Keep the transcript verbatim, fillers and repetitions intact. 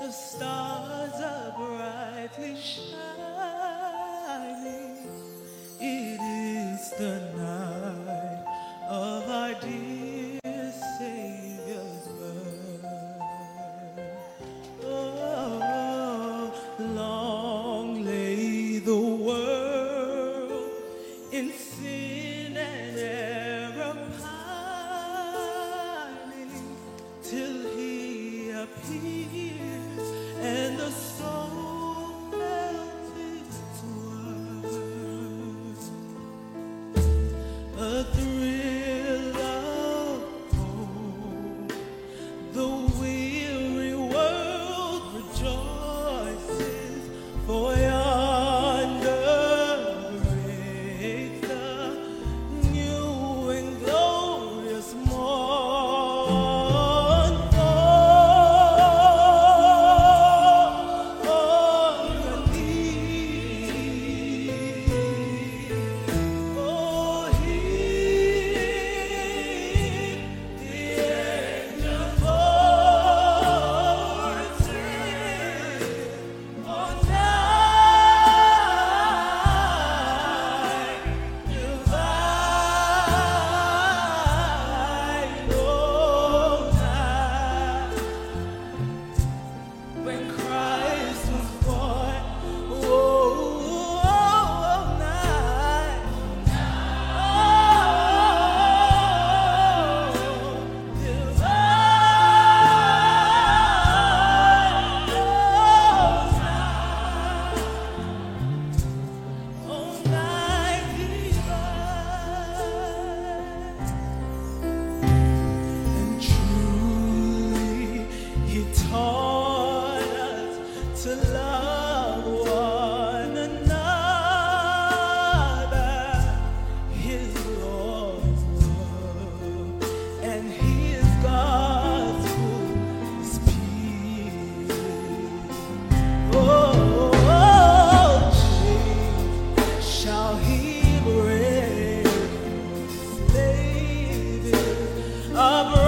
The stars are brightly shining. It is the night of our dear Savior's birth. Oh, long lay the world in sin and error pining, till He appears and the soul felt its worth. A thrill of hope, the weary world rejoices, for yonder breaks the new and glorious morn. For your need, oh, hear the angel voices on night divine, oh, night when Christ was born. Oh, night, oh, divine, oh, night divine. And truly He taught us to love one another. His Lord's love and His gospel is peace. Oh, chains shall He break, slave is a